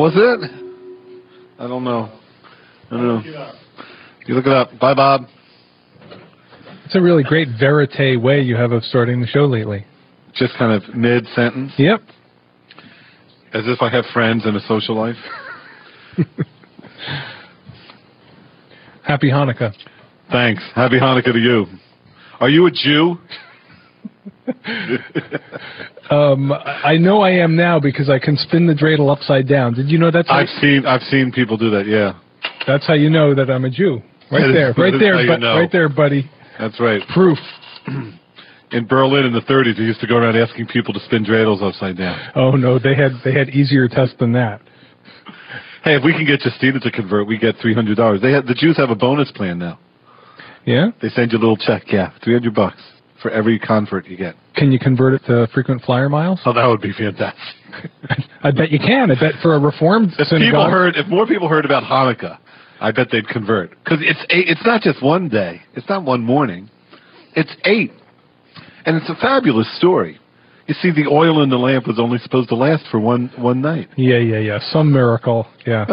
was it? I don't know. You look it up. Bye, Bob. It's a really great verite way you have of starting the show lately. Just kind of mid-sentence? Yep. As if I have friends and a social life? Happy Hanukkah. Thanks. Happy Hanukkah to you. Are you a Jew? I know I am now because I can spin the dreidel upside down. Did you know that's? I've seen people do that. Yeah. That's how you know that I'm a Jew. Right there, buddy. That's right. Proof. In Berlin in the 30s, they used to go around asking people to spin dreidels upside down. Oh no, they had easier tests than that. Hey, if we can get Justina to convert, we get $300. The Jews have a bonus plan now. Yeah? They send you a little check. Yeah, $300 for every convert you get. Can you convert it to frequent flyer miles? Oh, that would be fantastic. I bet you can. I bet for a reformed synagogue. If more people heard about Hanukkah, I bet they'd convert. Because it's not just one day. It's not one morning. It's 8. And it's a fabulous story. You see, the oil in the lamp was only supposed to last for one night. Yeah. Some miracle. Yeah.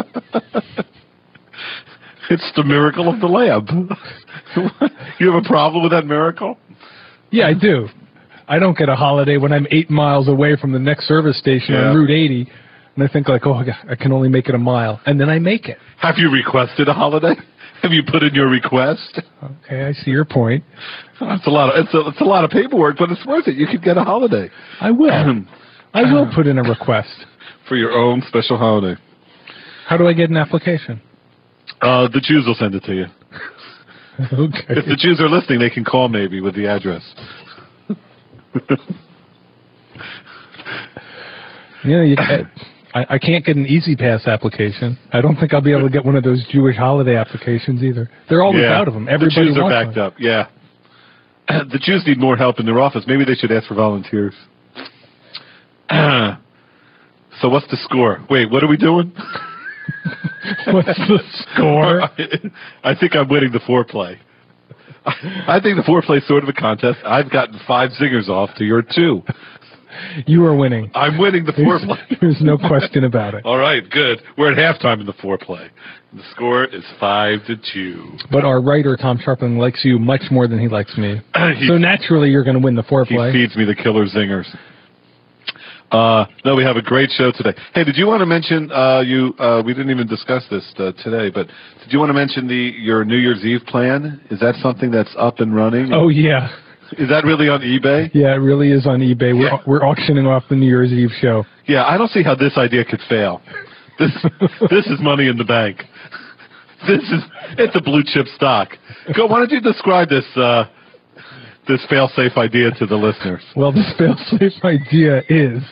It's the miracle of the lamp. You have a problem with that miracle? Yeah, I do. I don't get a holiday when I'm 8 miles away from the next service station on Route 80, and I think like, oh, I can only make it a mile, and then I make it. Have you requested a holiday? Have you put in your request? Okay, I see your point. It's a lot of paperwork, but it's worth it. You could get a holiday. I will. I will put in a request for your own special holiday. How do I get an application? The Jews will send it to you. Okay. If the Jews are listening, they can call maybe with the address. I can't get an Easy Pass application. I don't think I'll be able to get one of those Jewish holiday applications either. They're always out of them. Everybody the Jews are wants backed up. Yeah. The Jews need more help in their office. Maybe they should ask for volunteers. So what's the score? Wait, what are we doing? What's the score? I think I'm winning the foreplay. I think the foreplay is sort of a contest. I've gotten 5 zingers off to your 2. You are winning. I'm winning the foreplay. There's no question about it. All right, good. We're at halftime in the foreplay. The score is 5-2. But our writer, Tom Sharpling, likes you much more than he likes me. So naturally, you're going to win the foreplay. He feeds me the killer zingers. No, we have a great show today. Hey, did you want to mention, we didn't even discuss this today, but did you want to mention your New Year's Eve plan? Is that something that's up and running? Oh, yeah. Is that really on eBay? Yeah, it really is on eBay. We're auctioning off the New Year's Eve show. Yeah, I don't see how this idea could fail. This is money in the bank. It's a blue chip stock. Why don't you describe this fail-safe idea to the listeners? Well, this fail-safe idea is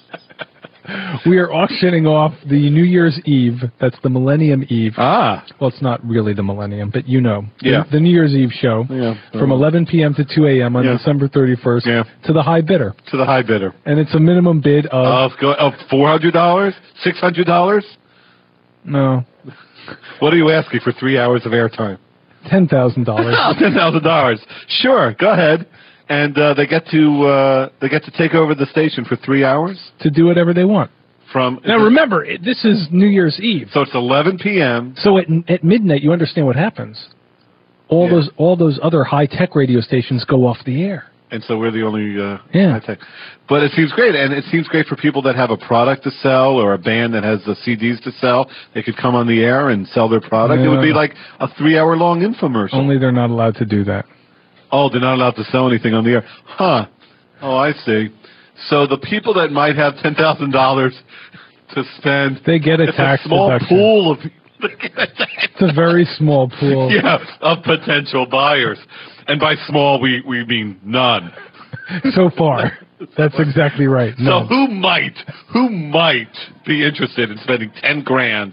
we are auctioning off the New Year's Eve. That's the Millennium Eve. Ah. Well, it's not really the Millennium, but you know. Yeah. The New Year's Eve show from 11 p.m. to 2 a.m. on December 31st to the high bidder. To the high bidder. And it's a minimum bid of $400? $600? No. What are you asking for 3 hours of airtime? $10,000. $10,000. Sure, go ahead. And they get to take over the station for 3 hours to do whatever they want. Now remember, this is New Year's Eve. So it's 11 p.m. So at midnight, you understand what happens. All those other high-tech radio stations go off the air. And so we're the only high-tech. But it seems great, and it seems great for people that have a product to sell or a band that has the CDs to sell. They could come on the air and sell their product. It would be like a 3-hour-long infomercial. Only they're not allowed to do that. Oh, they're not allowed to sell anything on the air. Huh. Oh, I see. So the people that might have $10,000 to spend, they get a tax deduction. Pool of it's a very small pool. Yeah, of potential buyers. And by small, we mean none. So far. That's exactly right. None. So who might be interested in spending $10,000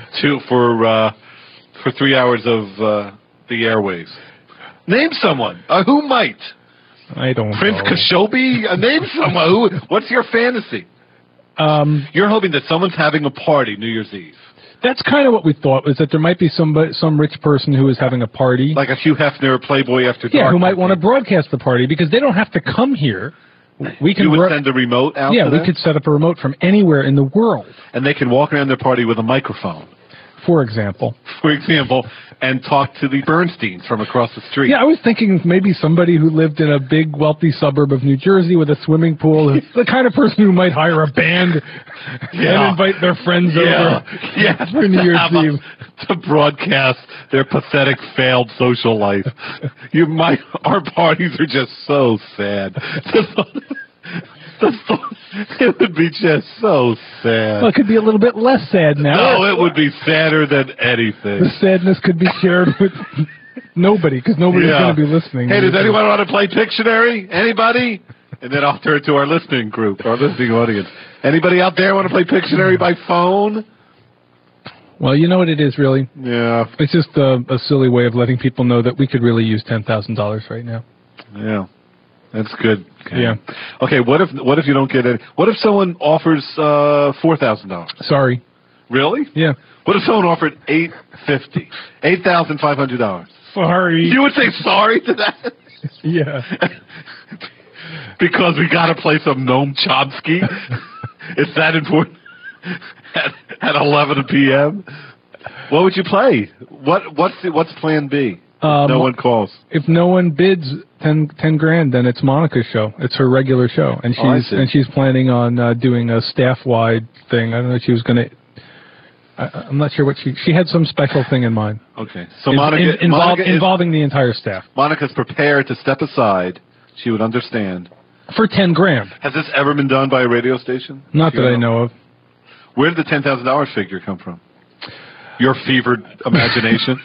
for 3 hours of the airwaves? Name someone. Who might? I don't know. Prince Khashoggi? Name someone. What's your fantasy? You're hoping that someone's having a party New Year's Eve. That's kind of what we thought, was that there might be some rich person who is having a party. Like a Hugh Hefner Playboy After Dark. Yeah, who might want to broadcast the party, because they don't have to come here. We can you would send a remote out Yeah, to we them? could set up a remote from anywhere in the world, And they can walk around their party with a microphone, for example. and talk to the Bernsteins from across the street. Yeah, I was thinking maybe somebody who lived in a big, wealthy suburb of New Jersey with a swimming pool, the kind of person who might hire a band and invite their friends over for New Year's Eve. To broadcast their pathetic, failed social life. Our parties are just so sad. It would be just so sad. Well, it could be a little bit less sad now. No, it would be sadder than anything. The sadness could be shared with nobody, because nobody's going to be listening. Hey, does anyone want to play Pictionary? Anybody? And then I'll turn to our listening group, our listening audience. Anybody out there want to play Pictionary by phone? Well, you know what it is, really? Yeah. It's just a silly way of letting people know that we could really use $10,000 right now. Yeah. That's good. Okay. Yeah. Okay, what if you don't get it? What if someone offers $4,000? Sorry. Really? Yeah. What if someone offered $850? $8,500? Sorry. You would say sorry to that? Yeah. Because we got to play some Noam Chomsky? It's that important? At 11 p.m.? What would you play? What's plan B? No one calls. If no one bids 10 grand, then it's Monica's show. It's her regular show, and she's planning on doing a staff-wide thing. I don't know if she was going to. I'm not sure what she had some special thing in mind. Okay, so Monica involving the entire staff. Monica's prepared to step aside. She would understand. For 10 grand. Has this ever been done by a radio station? Not that I know of. Where did the $10,000 figure come from? Your fevered imagination?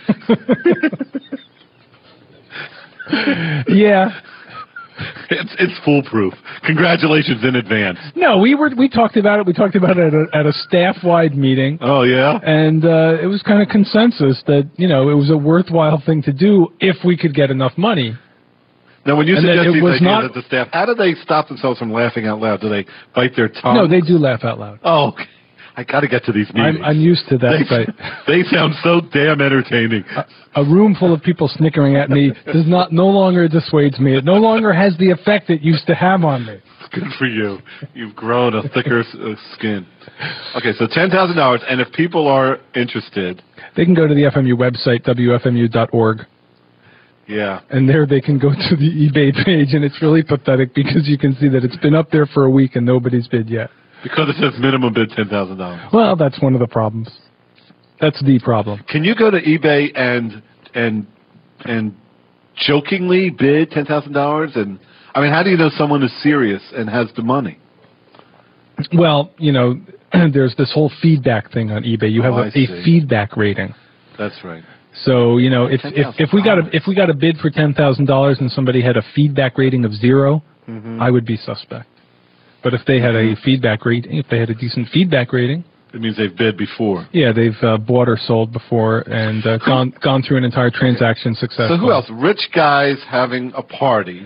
Yeah. It's foolproof. Congratulations in advance. No, we talked about it. We talked about it at a staff-wide meeting. Oh, yeah? And it was kind of consensus that, it was a worthwhile thing to do if we could get enough money. Now, when you suggest these ideas at the staff, how do they stop themselves from laughing out loud? Do they bite their tongue? No, they do laugh out loud. Oh, okay. I got to get to these meetings. I'm used to that. They sound so damn entertaining. A room full of people snickering at me no longer dissuades me. It no longer has the effect it used to have on me. Good for you. You've grown a thicker skin. Okay, so $10,000, and if people are interested, they can go to the FMU website, wfmu.org. Yeah. And there they can go to the eBay page, and it's really pathetic because you can see that it's been up there for a week and nobody's bid yet. Because it says minimum bid $10,000. Well, that's one of the problems. That's the problem. Can you go to eBay and jokingly bid $10,000? And I mean, how do you know someone is serious and has the money? Well, there's this whole feedback thing on eBay. You have a feedback rating. That's right. So if we got a bid for $10,000 and somebody had a feedback rating of 0, I would be suspect. But if they had a feedback rating, if they had a decent feedback rating, it means they've bid before. Yeah, they've bought or sold before and gone through an entire transaction successfully. So who else? Rich guys having a party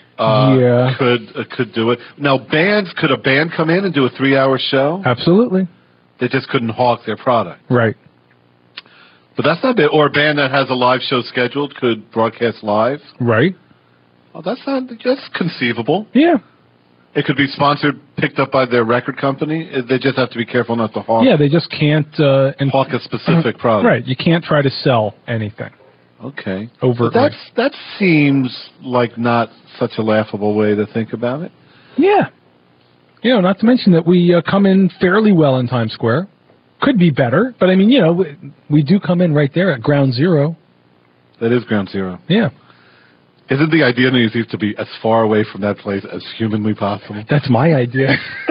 could do it. Now, could a band come in and do a 3-hour show? Absolutely. They just couldn't hawk their product. Right. But that's not bad. Or a band that has a live show scheduled could broadcast live. Right. Oh, that's conceivable. Yeah. It could be picked up by their record company. They just have to be careful not to hawk. Yeah, they just can't hawk a specific product. Right. You can't try to sell anything. Okay. Overtly. That seems like not such a laughable way to think about it. Yeah. Not to mention that we come in fairly well in Times Square. Could be better, but I mean, we do come in right there at ground zero. That is ground zero. Yeah. Isn't the idea needs to be as far away from that place as humanly possible? That's my idea.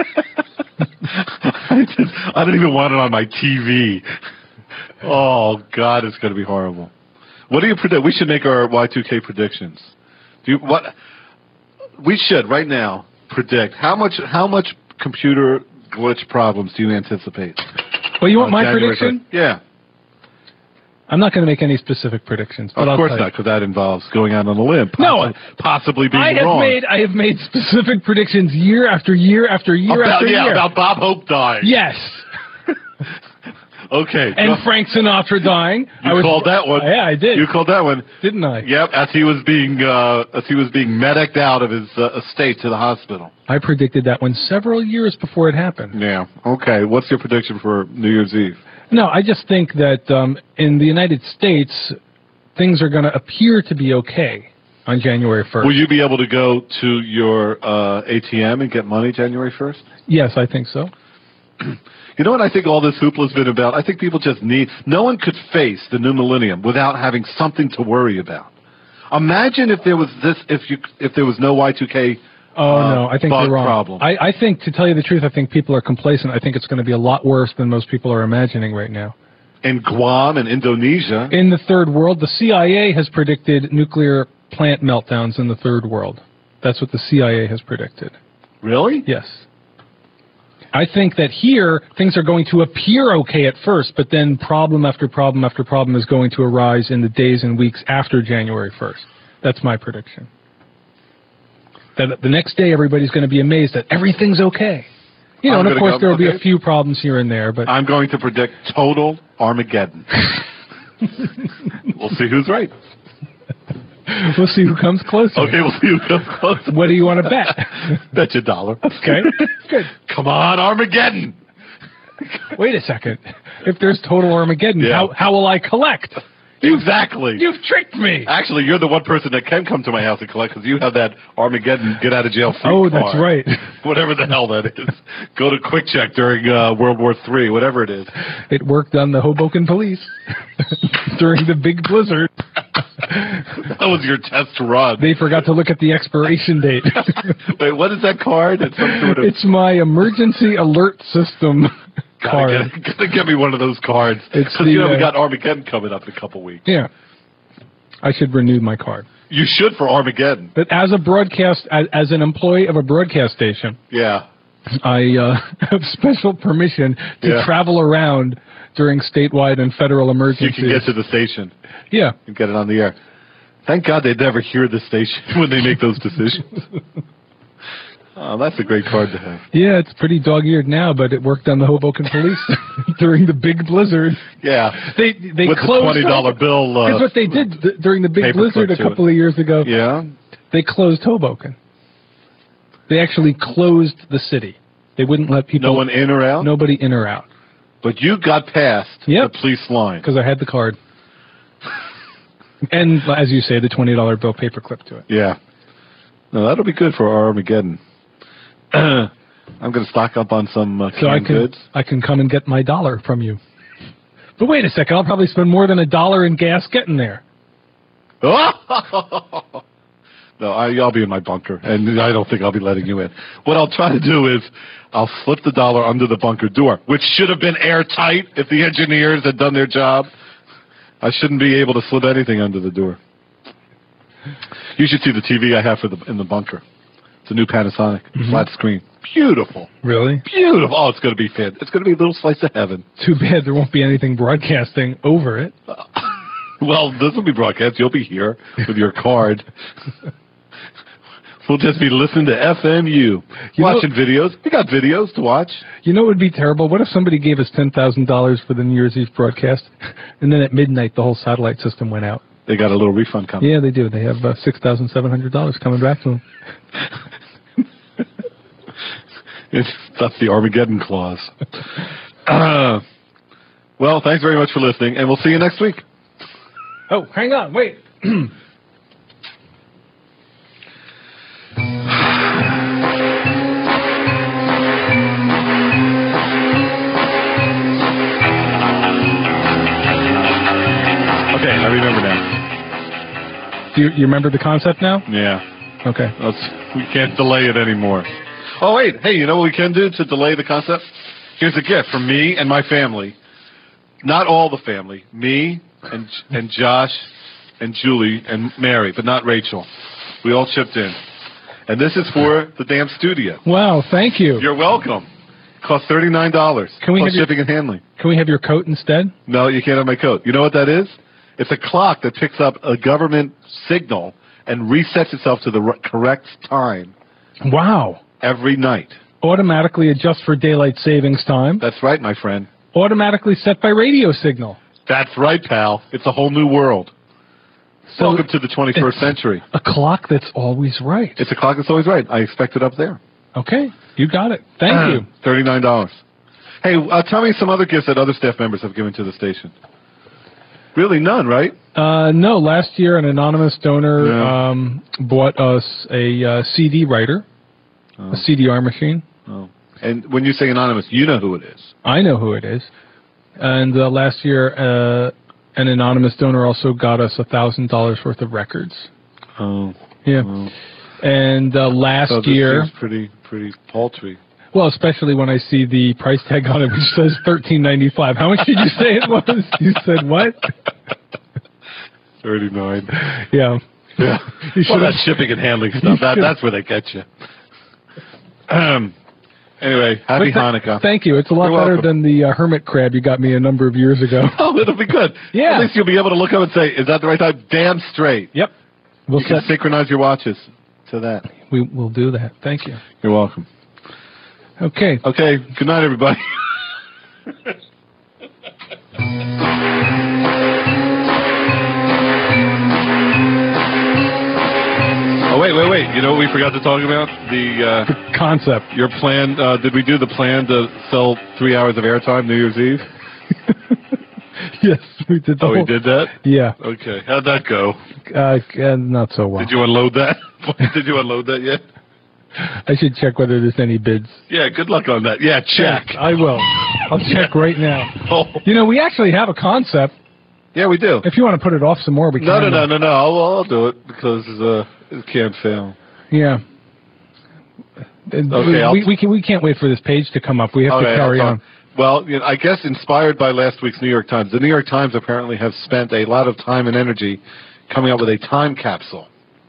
I don't even want it on my TV. Oh, God, it's going to be horrible. What do you predict? We should make our Y2K predictions. We should, right now, predict how much computer glitch problems do you anticipate? Well, you want my prediction? Yeah. I'm not going to make any specific predictions. But of course not, because that involves going out on a limb. Possibly being wrong. I have made specific predictions year after year after year after year. Yeah, about Bob Hope dying. Yes. Okay. And Frank Sinatra dying. You called that one. Yeah, I did. You called that one, didn't I? Yep. As he was being medicked out of his estate to the hospital. I predicted that one several years before it happened. Yeah. Okay. What's your prediction for New Year's Eve? No, I just think that in the United States, things are going to appear to be okay on January 1st. Will you be able to go to your ATM and get money January 1st? Yes, I think so. You know what I think all this hoopla's been about? I think people just need... No one could face the new millennium without having something to worry about. Imagine if there was if there was no Y2K no, I think you're wrong. problem. I think, to tell you the truth, I think people are complacent. I think it's going to be a lot worse than most people are imagining right now. In Guam and Indonesia... In the third world, the CIA has predicted nuclear plant meltdowns in the third world. That's what the CIA has predicted. Really? Yes. I think that here, things are going to appear okay at first, but then problem after problem after problem is going to arise in the days and weeks after January 1st. That's my prediction. That the next day, everybody's going to be amazed that everything's okay. You know, and of course, there will be a few problems here and there, but... I'm going to predict total Armageddon. We'll see who's right. We'll see who comes closer. Okay, we'll see who comes closer. What do you want to bet? Bet you $1. Okay, good. Come on, Armageddon! Wait a second. If there's total Armageddon, how will I collect? Exactly. You've tricked me. Actually, you're the one person that can come to my house and collect because you have that Armageddon get-out-of-jail-free card. That's right. Whatever the hell that is. Go to Quick Check during World War III, whatever it is. It worked on the Hoboken police during the big blizzard. That was your test run. They forgot to look at the expiration date. Wait, what is that card? It's some sort of... It's my emergency alert system card. Gotta get me one of those cards. Because we got Armageddon coming up in a couple weeks. Yeah. I should renew my card. You should for Armageddon. But as a broadcast, as an employee of a broadcast station, I have special permission to travel around during statewide and federal emergencies. You can get to the station. Yeah. And get it on the air. Thank God they never hear the station when they make those decisions. Oh, that's a great card to have. Yeah, it's pretty dog-eared now, but it worked on the Hoboken police during the big blizzard. Yeah. They with closed the $20 bill. Because what they did during the big blizzard a couple of years ago, they closed Hoboken. They actually closed the city. They wouldn't let people... No one in or out? Nobody in or out. But you got past the police line. Because I had the card. And, as you say, the $20 bill paperclip to it. Yeah. No, that'll be good for our Armageddon. I'm going to stock up on some canned goods. I can come and get my $1 from you. But wait a second, I'll probably spend more than $1 in gas getting there. No, I'll be in my bunker, and I don't think I'll be letting you in. What I'll try to do is I'll slip the $1 under the bunker door, which should have been airtight if the engineers had done their job. I shouldn't be able to slip anything under the door. You should see the TV I have in the bunker. It's a new Panasonic, flat screen. Beautiful. Really? Beautiful. Oh, it's going to be fit. It's going to be a little slice of heaven. Too bad there won't be anything broadcasting over it. Well, this will be broadcast. You'll be here with your card. We'll just be listening to FMU, watching videos. We got videos to watch. You know what would be terrible? What if somebody gave us $10,000 for the New Year's Eve broadcast, and then at midnight the whole satellite system went out? They got a little refund coming. Yeah, they do. They have $6,700 coming back to them. That's the Armageddon clause. Well, thanks very much for listening, and we'll see you next week. Oh, hang on. Wait. Okay, I remember now. Do you remember the concept now? Yeah. Okay. We can't delay it anymore. Oh, wait. Hey, you know what we can do to delay the concept? Here's a gift from me and my family. Not all the family. Me and Josh and Julie and Mary, but not Rachel. We all chipped in. And this is for the damn studio. Wow, thank you. You're welcome. It costs $39. Plus shipping and handling. Can we have your coat instead? No, you can't have my coat. You know what that is? It's a clock that picks up a government signal and resets itself to the correct time. Wow. Every night. Automatically adjust for daylight savings time. That's right, my friend. automatically set by radio signal. That's right, pal. It's a whole new world. So welcome to the 21st century. A clock that's always right. It's a clock that's always right. I expect it up there. Okay, you got it. Thank you. $39. Hey, tell me some other gifts that other staff members have given to the station. Really none, right? No. Last year, an anonymous donor bought us a CD writer, a CDR machine. Oh. And when you say anonymous, you know who it is. I know who it is. And last year, an anonymous donor also got us $1,000 worth of records. Oh. Yeah. Oh. And last year, seems pretty paltry. Well, especially when I see the price tag on it, which says $13.95. How much did you say it was? You said what? $39. Yeah. Yeah. Well, that's shipping and handling stuff. That's where they get you. Anyway, happy Hanukkah. Thank you. It's a lot better than the hermit crab you got me a number of years ago. Oh, it'll be good. Yeah. At least you'll be able to look up and say, is that the right time? Damn straight. Yep. You can synchronize your watches to that. We'll do that. Thank you. You're welcome. Okay. Okay. Good night, everybody. Oh, wait. You know what we forgot to talk about? The concept. Your plan. Did we do the plan to sell 3 hours of airtime New Year's Eve? Yes, we did. We did that? Yeah. Okay. How'd that go? Not so well. Did you unload that? Did you unload that yet? I should check whether there's any bids. Yeah, good luck on that. Yeah, check. Yes, I will. I'll check right now. Oh. You know, we actually have a concept. Yeah, we do. If you want to put it off some more, we can. No. I'll do it because it can't fail. Yeah. Okay, we can't wait for this page to come up. We have to carry on. Well, you know, I guess inspired by last week's New York Times, the New York Times apparently have spent a lot of time and energy coming up with a time capsule.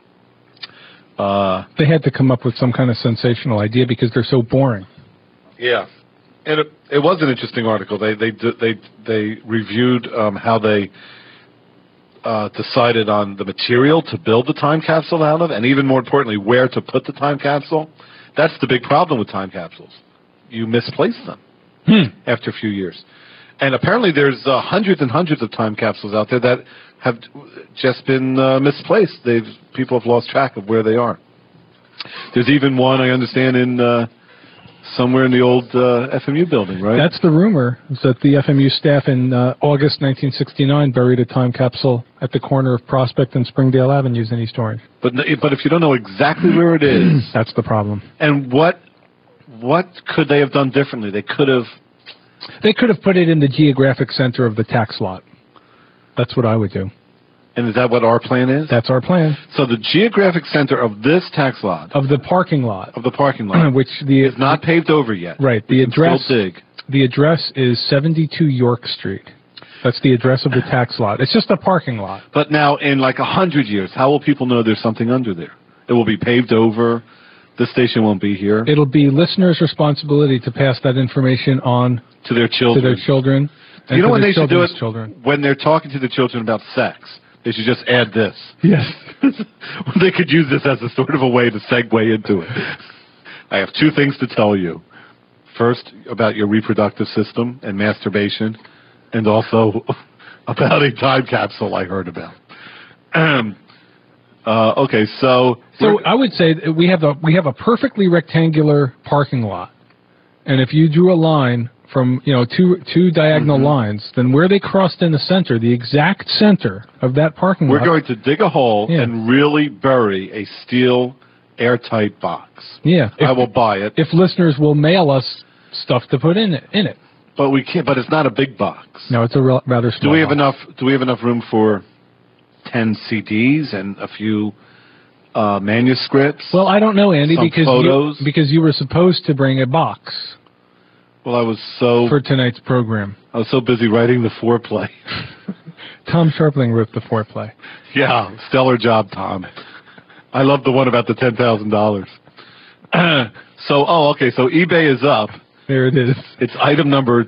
They had to come up with some kind of sensational idea because they're so boring. Yeah, and it was an interesting article. They reviewed how they decided on the material to build the time capsule out of, and even more importantly, where to put the time capsule. That's the big problem with time capsules. You misplace them after a few years. And apparently there's hundreds and hundreds of time capsules out there that have just been misplaced. People have lost track of where they are. There's even one, I understand, in somewhere in the old FMU building, right? That's the rumor, is that the FMU staff in August 1969 buried a time capsule at the corner of Prospect and Springdale Avenues in East Orange. But if you don't know exactly where it is... That's the problem. And what could they have done differently? They could have put it in the geographic center of the tax lot. That's what I would do. And is that what our plan is? That's our plan. So the geographic center of this tax lot... Of the parking lot. Which is not paved over yet. Right. The address is 72 York Street. That's the address of the tax lot. It's just a parking lot. But now, in like 100 years, how will people know there's something under there? It will be paved over. The station won't be here. It'll be listeners' responsibility to pass that information on to their children. You know when they should do it? Children. When they're talking to the children about sex, they should just add this. Yes. They could use this as a sort of a way to segue into it. I have two things to tell you. First, about your reproductive system and masturbation, and also about a time capsule I heard about. Okay, so I would say that we have a perfectly rectangular parking lot, and if you drew a line from two diagonal lines, then where they crossed in the center, the exact center of that parking lot, we're going to dig a hole and really bury a steel airtight box. Yeah, I will buy it if listeners will mail us stuff to put in it. But we can't. But it's not a big box. No, it's a rather small. Do we have enough room for 10 CDs and a few manuscripts? Well, I don't know, Andy, because because you were supposed to bring a box. Well, for tonight's program. I was so busy writing the foreplay. Tom Sharpling wrote the foreplay. Yeah, stellar job, Tom. I love the one about the $10,000. So eBay is up. There it is. It's item number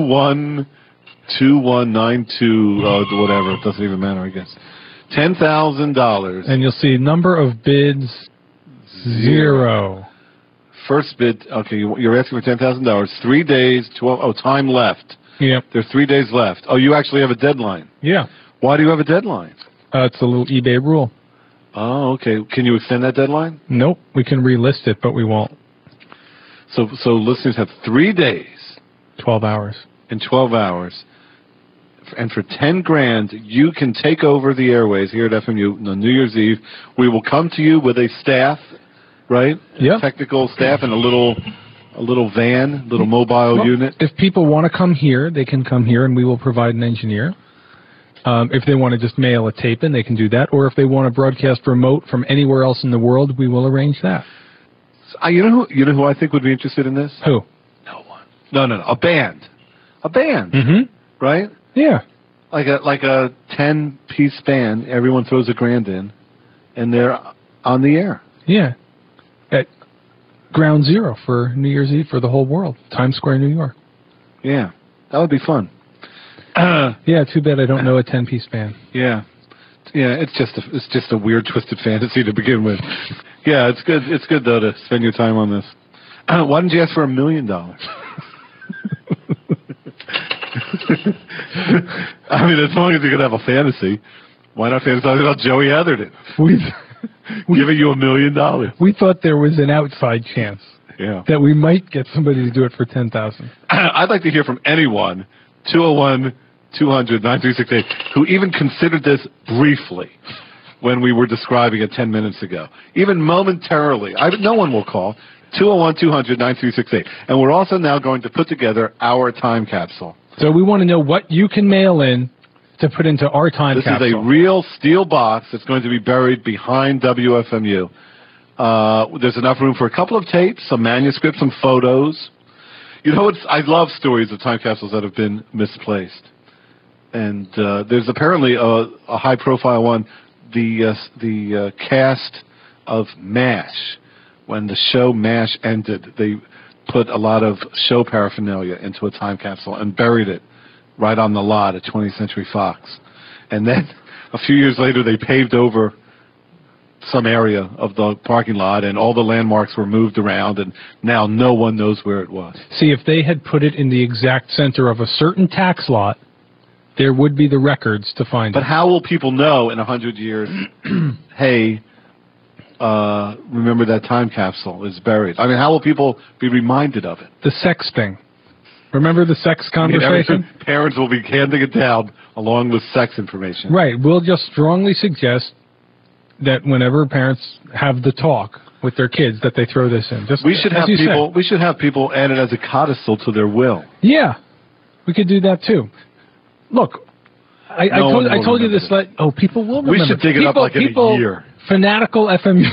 2192, whatever. It doesn't even matter, I guess. $10,000. And you'll see number of bids 0. First bid, okay, you're asking for $10,000. 3 days, time left. Yeah. There's 3 days left. Oh, you actually have a deadline. Yeah. Why do you have a deadline? It's a little eBay rule. Oh, okay. Can you extend that deadline? Nope. We can relist it, but we won't. So listeners have 3 days. 12 hours. In 12 hours. And for 10 grand, you can take over the airways here at FMU on New Year's Eve. We will come to you with a staff, right? Yeah. Technical staff and a little van, little mobile unit. If people want to come here, they can come here, and we will provide an engineer. If they want to just mail a tape in, they can do that. Or if they want to broadcast remote from anywhere else in the world, we will arrange that. So, you know who I think would be interested in this? Who? No one. No. A band. A band. Mm-hmm. Right? Yeah. Like a 10-piece band. Everyone throws $1,000 in, and they're on the air. Yeah. At ground zero for New Year's Eve for the whole world. Times Square, New York. Yeah. That would be fun. Yeah, too bad I don't know a 10-piece band. Yeah. Yeah, it's just a weird, twisted fantasy to begin with. Yeah, it's good. It's good, though, to spend your time on this. Why didn't you ask for $1 million? I mean, as long as you're going to have a fantasy, why not fantasize about Joey Atherton? Giving you $1 million. We thought there was an outside chance that we might get somebody to do it for $10,000. I'd like to hear from anyone, 201-200-9368, who even considered this briefly when we were describing it 10 minutes ago. Even momentarily. No one will call. 201-200-9368. And we're also now going to put together our time capsule. So we want to know what you can mail in to put into our time capsule. This is a real steel box that's going to be buried behind WFMU. There's enough room for a couple of tapes, some manuscripts, some photos. You know, I love stories of time capsules that have been misplaced. And there's apparently a high-profile one, the cast of MASH. When the show MASH ended, they put a lot of show paraphernalia into a time capsule and buried it right on the lot at 20th Century Fox. And then a few years later, they paved over some area of the parking lot, and all the landmarks were moved around, and now no one knows where it was. See, if they had put it in the exact center of a certain tax lot, there would be the records to find it. But how will people know in 100 years, hey, remember that time capsule is buried? I mean, how will people be reminded of it? The sex thing. Remember the sex conversation? Parents will be handing it down along with sex information. Right. We'll just strongly suggest that whenever parents have the talk with their kids, that they throw this in. We should have people add it as a codicil to their will. Yeah, we could do that too. Look, I told you this. People will remember. We should dig it up like in a year. Fanatical FMU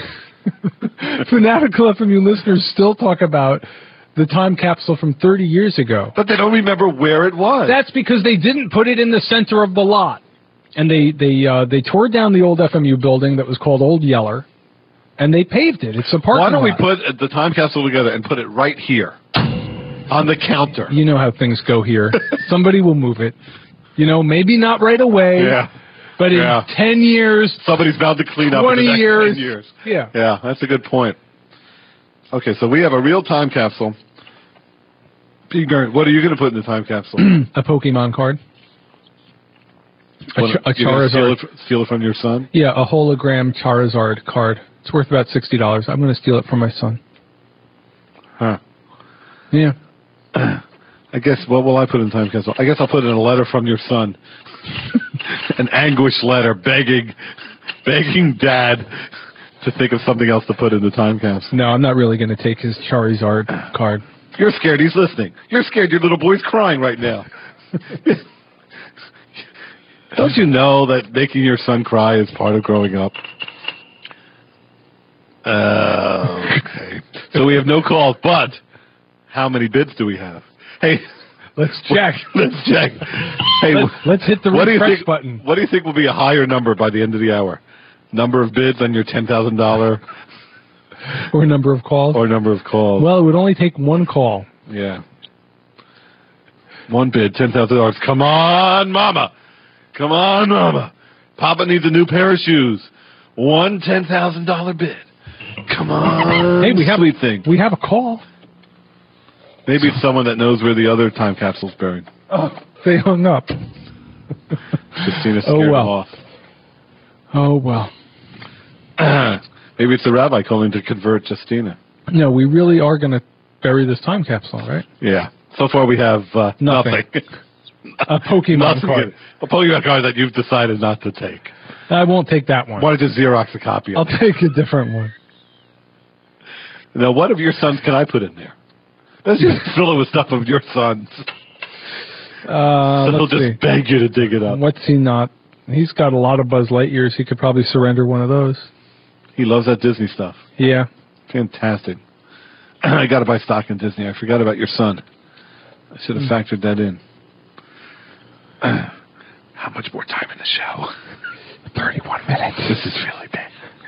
listeners still talk about the time capsule from 30 years ago. But they don't remember where it was. That's because they didn't put it in the center of the lot. And they tore down the old FMU building that was called Old Yeller, and they paved it. It's a parking lot. Why don't we put the time capsule together and put it right here on the counter? You know how things go here. Somebody will move it. You know, maybe not right away. Yeah. But in 10 years... Somebody's bound to clean up in the next 10 years. Yeah. Yeah, that's a good point. Okay, so we have a real time capsule. What are you going to put in the time capsule? A Pokemon card. A Charizard. Steal it from your son? Yeah, a hologram Charizard card. It's worth about $60. I'm going to steal it from my son. Huh. Yeah. I guess, what will I put in the time capsule? I guess I'll put in a letter from your son. An anguished letter begging Dad to think of something else to put in the time capsule. No, I'm not really going to take his Charizard card. You're scared he's listening. You're scared your little boy's crying right now. Don't you know that making your son cry is part of growing up? Okay. So we have no calls, but how many bids do we have? Hey, let's check. Hey, let's hit the refresh button. What do you think will be a higher number by the end of the hour? Number of bids on your $10,000? Or number of calls? Or number of calls. Well, it would only take one call. Yeah. One bid, $10,000. Come on, Mama. Come on, Mama. Papa needs a new pair of shoes. One $10,000 bid. Come on. Hey, we have sweet thing. We have a call. Maybe it's someone that knows where the other time capsule's buried. Oh, they hung up. Justina scared them off. Oh, well. Maybe it's the rabbi calling to convert Justina. No, we really are going to bury this time capsule, right? Yeah. So far we have nothing. A Pokemon card. A Pokemon card that you've decided not to take. I won't take that one. Why don't you just Xerox a copy of it? I'll take a different one. Now, what of your sons can I put in there? Let's just fill it with stuff of your sons. So he'll just beg you to dig it up. What's he not? He's got a lot of Buzz Lightyears. He could probably surrender one of those. He loves that Disney stuff. Yeah. Fantastic. I got to buy stock in Disney. I forgot about your son. I should have factored that in. How much more time in the show? 31 minutes. This is really bad.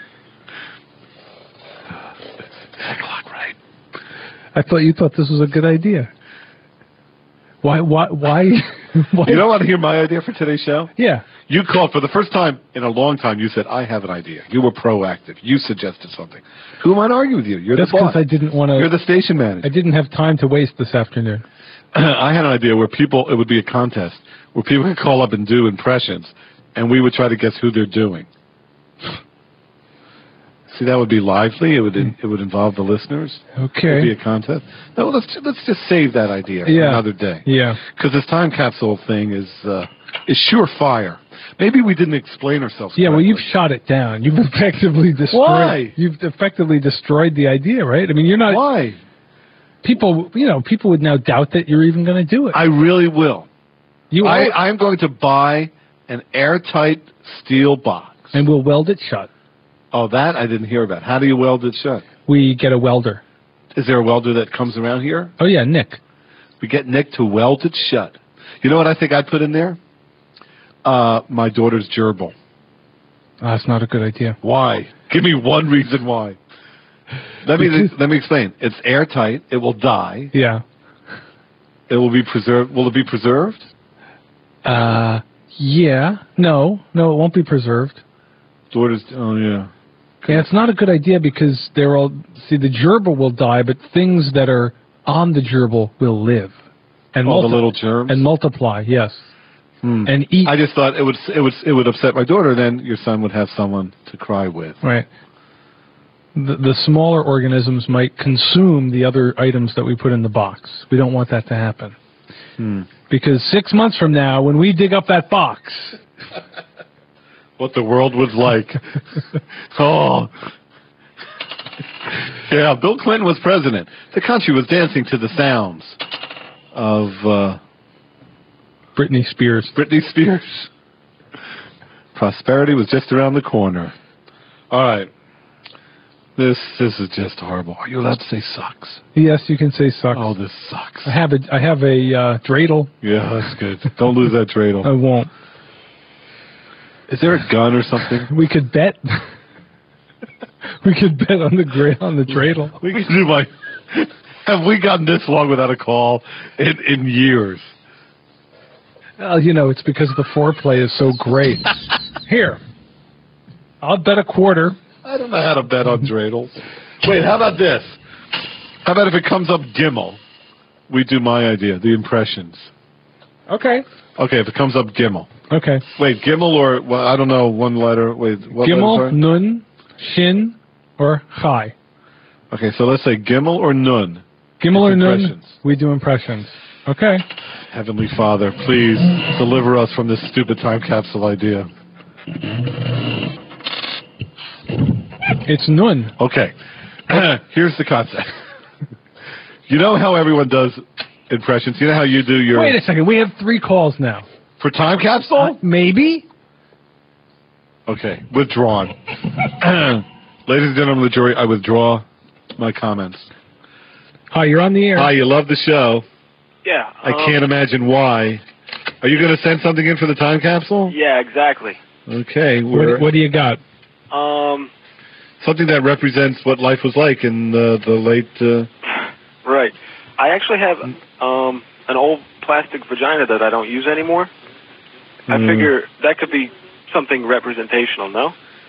10 o'clock, right? I thought you thought this was a good idea. Why? You don't want to hear my idea for today's show? Yeah. You called for the first time in a long time. You said, I have an idea. You were proactive. You suggested something. Who am I to argue with you? You're That's the boss. because I didn't want to. You're the station manager. I didn't have time to waste this afternoon. I had an idea where it would be a contest, where people could call up and do impressions, and we would try to guess who they're doing. See, that would be lively. It would involve the listeners. Okay. It would be a contest. No, let's just save that idea for another day. Yeah. Because this time capsule thing is surefire. Maybe we didn't explain ourselves. Yeah, correctly. well, you've shot it down. You've effectively destroyed. Why? You've effectively destroyed the idea, right? I mean, you're not. Why? People would now doubt that you're even going to do it. I really will. I'm going to buy an airtight steel box. And we'll weld it shut. Oh, that I didn't hear about. How do you weld it shut? We get a welder. Is there a welder that comes around here? Oh, yeah, Nick. We get Nick to weld it shut. You know what I think I'd put in there? My daughter's gerbil. That's not a good idea. Why? Give me one reason why. Let me explain. It's airtight. It will die. Yeah. It will be preserved. Will it be preserved? Yeah. No, it won't be preserved. Daughter's. Oh, yeah. Yeah, it's not a good idea because the gerbil will die, but things that are on the gerbil will live. And the little germs? And multiply, yes. And eat. I just thought it would upset my daughter, then your son would have someone to cry with. Right. The smaller organisms might consume the other items that we put in the box. We don't want that to happen. Because 6 months from now, when we dig up that box... What the world was like. Oh. Yeah, Bill Clinton was president. The country was dancing to the sounds of... Britney Spears. Britney Spears. Prosperity was just around the corner. All right. This is just horrible. Are you allowed to say sucks? Yes, you can say sucks. Oh, this sucks. I have a dreidel. Yeah, that's good. Don't lose that dreidel. I won't. Is there a gun or something? We could bet. We could bet on the dreidel. We could do Have we gotten this long without a call in years? Well, it's because the foreplay is so great. Here, I'll bet a quarter. I don't know how to bet on dreidels. Wait, how about this? How about if it comes up Gimel, we do my idea, the impressions. Okay. Okay, if it comes up Gimel. Okay. Wait, Gimel or, well, I don't know, one letter. Wait, what Gimel, letter, Nun, Shin, or Chai. Okay, so let's say Gimel or Nun. Gimel or Nun, we do impressions. Okay. Heavenly Father, please deliver us from this stupid time capsule idea. It's Nun. Okay. Here's the concept. You know how everyone does impressions? You know how you do your... Wait a second. We have 3 calls now. For time capsule? Maybe. Okay. Withdrawn. Ladies and gentlemen of the jury, I withdraw my comments. Hi, you're on the air. Hi, you love the show. Yeah. I can't imagine why. Are you going to send something in for the time capsule? Yeah, exactly. Okay. What do you got? Something that represents what life was like in the late... Right. I actually have an old plastic vagina that I don't use anymore. I figure that could be something representational, no?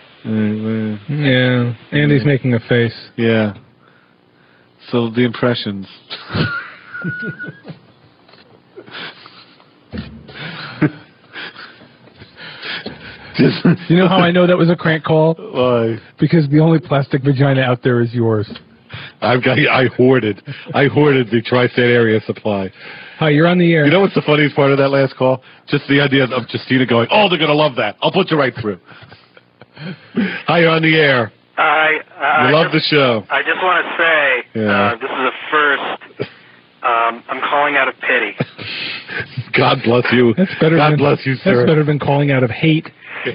Yeah. Andy's making a face. Yeah. So the impressions. You know how I know that was a crank call? Why? Because the only plastic vagina out there is yours. I hoarded the tri-state area supply. Hi, you're on the air. You know what's the funniest part of that last call? Just the idea of Justina going, "Oh, they're going to love that. I'll put you right through." Hi, you're on the air. I love the show. I just want to say, this is a first. I'm calling out of pity. God bless you. God bless you, sir. That's better than calling out of hate.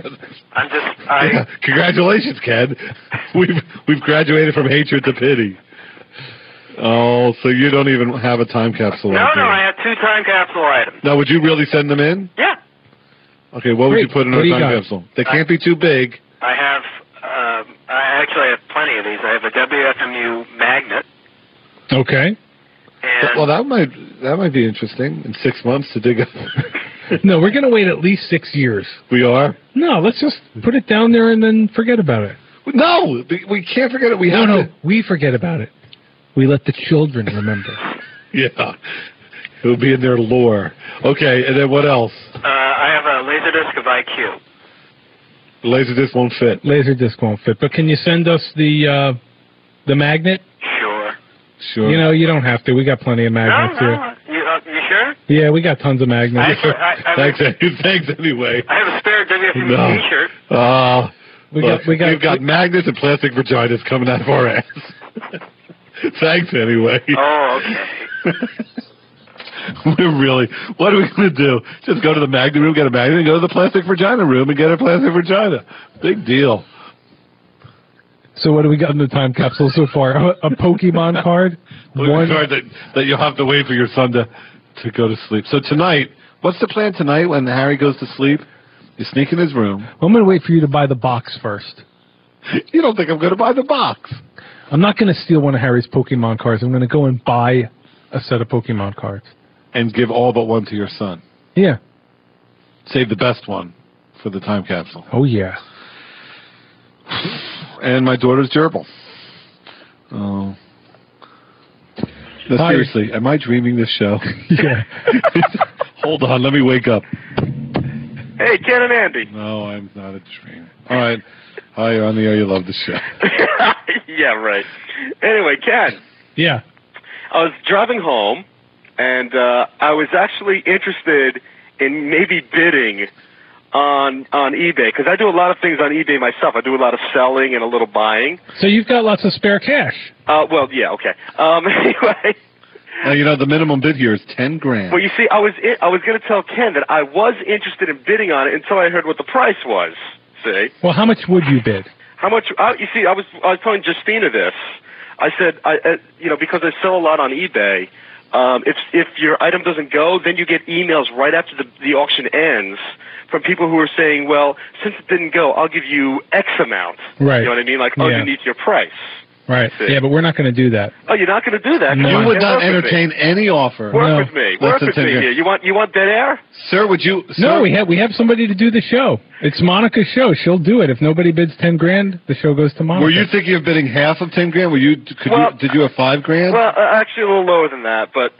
Congratulations, Ken. We've graduated from hatred to pity. Oh, so you don't even have a time capsule? No, I have 2 time capsule items. Now, would you really send them in? Yeah. Okay, what would you put in a time capsule? They can't be too big. I have. I actually have plenty of these. I have a WFMU magnet. Okay. And well, that might be interesting in 6 months to dig up. No, we're going to wait at least 6 years. We are? No, let's just put it down there and then forget about it. No, we can't forget it. We forget about it. We let the children remember. Yeah. It'll be in their lore. Okay, and then what else? I have a Laserdisc of IQ. The Laserdisc won't fit. Laserdisc won't fit. But can you send us the magnet? Sure. You know, you don't have to. We got plenty of magnets here. You sure? Yeah, we got tons of magnets. Thanks anyway. I have a spare WFMU T-shirt. We've got magnets and plastic vaginas coming out of our ass. Thanks anyway. Oh, okay. What are we going to do? Just go to the magnet room, get a magnet, and go to the plastic vagina room and get a plastic vagina. Big deal. So what do we got in the time capsule so far? A Pokemon card? One card that you'll have to wait for your son to go to sleep. So tonight, what's the plan tonight when Harry goes to sleep? You sneak in his room. I'm going to wait for you to buy the box first. You don't think I'm going to buy the box? I'm not going to steal one of Harry's Pokemon cards. I'm going to go and buy a set of Pokemon cards. And give all but one to your son. Yeah. Save the best one for the time capsule. Oh, yeah. And my daughter's gerbil. Oh. No, seriously, am I dreaming this show? Yeah. Hold on, let me wake up. Hey, Ken and Andy. No, I'm not a dream. All right. Hi, you're on the air. You love the show. Yeah, right. Anyway, Ken. Yeah. I was driving home, and I was actually interested in maybe bidding on eBay, because I do a lot of things on eBay myself. I do a lot of selling and a little buying. So you've got lots of spare cash. Well, yeah, okay. Anyway. Now, you know, the minimum bid here is $10,000. Well, you see, I was going to tell Ken that I was interested in bidding on it until I heard what the price was. See? Well, how much would you bid? How much? You see, I was telling Justina this. I said, because I sell a lot on eBay. If your item doesn't go, then you get emails right after the auction ends from people who are saying, well, since it didn't go, I'll give you X amount. Right. You know what I mean? Like underneath your price. Right. Yeah, but we're not going to do that. Oh, you're not going to do that? No. You would not entertain any offer. Work with me. Work with me here. You want dead air? Sir, would you... No, we have somebody to do the show. It's Monica's show. She'll do it. If nobody bids $10,000, the show goes to Monica. Were you thinking of bidding half of $10,000? Did you have $5,000? Well, actually a little lower than that, but,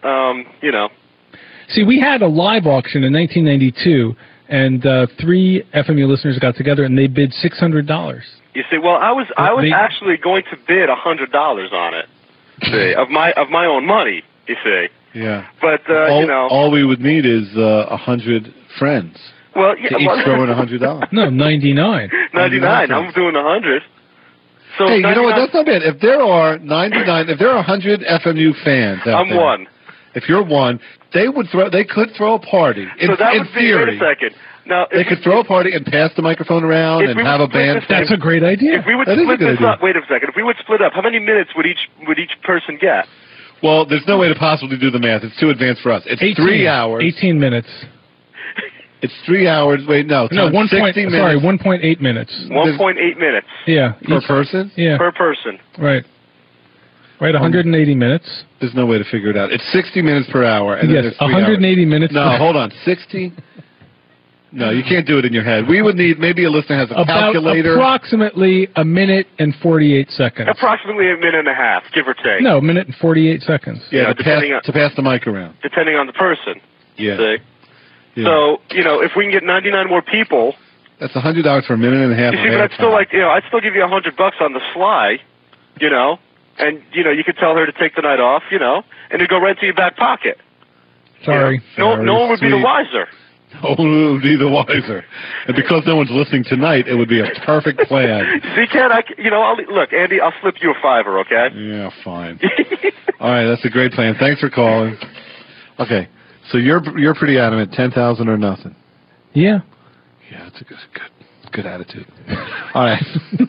See, we had a live auction in 1992, and 3 FMU listeners got together, and they bid $600. You see, well, I was actually going to bid $100 on it, see, of my own money. You see. Yeah. But all we would need is 100 friends. Well, yeah, to each throw in $100. No, 99. 99. I'm doing 100. So hey, 99, you know what? That's not bad. If there are 99, if there are 100 FMU fans out there, I'm one. If you're one, they could throw a party. So that would be. Theory. Wait a second. Now, they could throw a party and pass the microphone around and have a band. That's a great idea. If we would split this up, wait a second. If we would split up, how many minutes would each person get? Well, there's no way to possibly do the math. It's too advanced for us. It's 3 hours. 18 minutes. It's 3 hours. Wait, no. 1.8 minutes. 1.8 minutes. Yeah. Per person? Yeah. Per person. Right. Right, 180 minutes. There's no way to figure it out. It's 60 minutes per hour. And yes, 180 minutes. No, hold on. 60? No, you can't do it in your head. We would need, maybe a listener has a calculator. Approximately a minute and 48 seconds. Approximately a minute and a half, give or take. No, a minute and 48 seconds. Yeah, to pass the mic around. Depending on the person. Yeah. See? Yeah. So, if we can get 99 more people That's $100 for a minute and a half. You see, but I'd still I'd still give you $100 on the sly, and you could tell her to take the night off, and it'd go right to your back pocket. Sorry. No one would be the wiser. No one would be the wiser. And because no one's listening tonight, it would be a perfect plan. See, Ken, look, Andy, I'll slip you a $5, okay? Yeah, fine. All right, that's a great plan. Thanks for calling. Okay, so you're pretty adamant, 10,000 or nothing. Yeah. Yeah, that's a good attitude. All right.